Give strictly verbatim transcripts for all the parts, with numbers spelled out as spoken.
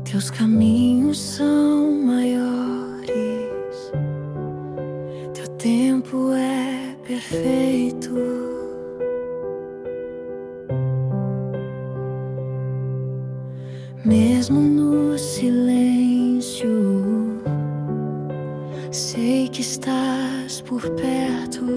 Teus caminhos são maiores, teu tempo é perfeito. Mesmo no silêncio, sei que estás por perto.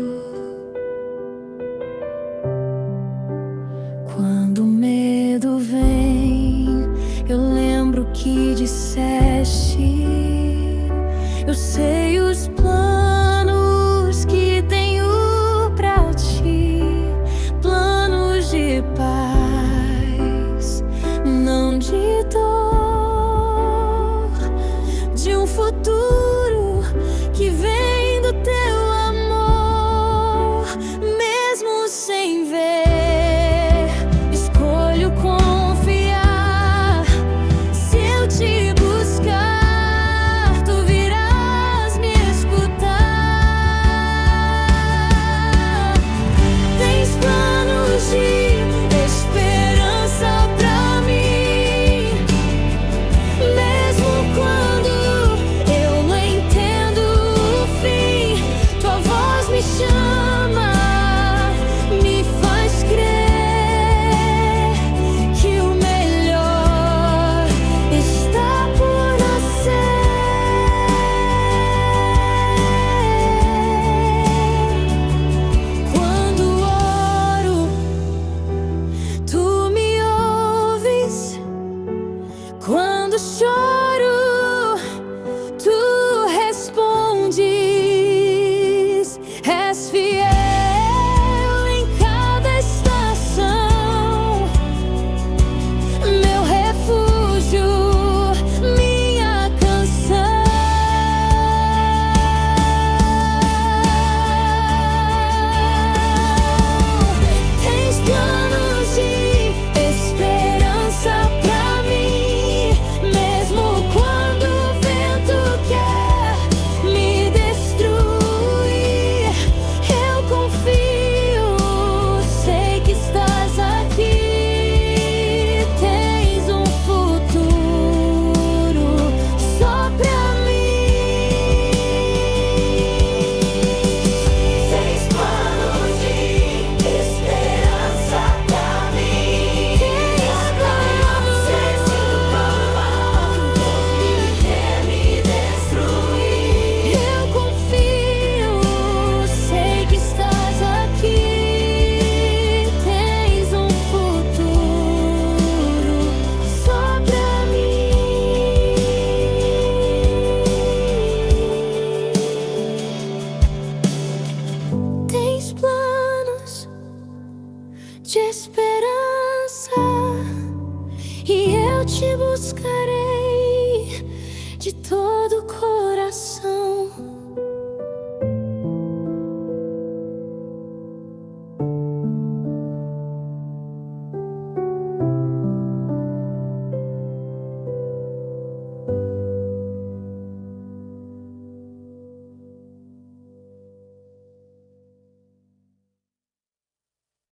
Quando o medo vem, eu lembro que disseste: eu sei os planos que tenho pra ti, planos de paz, não de dor, de um futuro que vem do teu amor. Mesmo sem ver, quando choro, tu respondes. És fiel em cada estação, meu refúgio, minha canção. Tens planos de esperança pra mim, mesmo quando o vento quer me destruir. Eu confio, sei que estás aqui. Tens um futuro só pra mim. Tens planos de esperança pra mim. Tens planos de quer me destruir. Eu confio, sei que estás aqui. Tens um futuro só pra mim. Tens planos de esperança e eu te buscarei de todo o coração.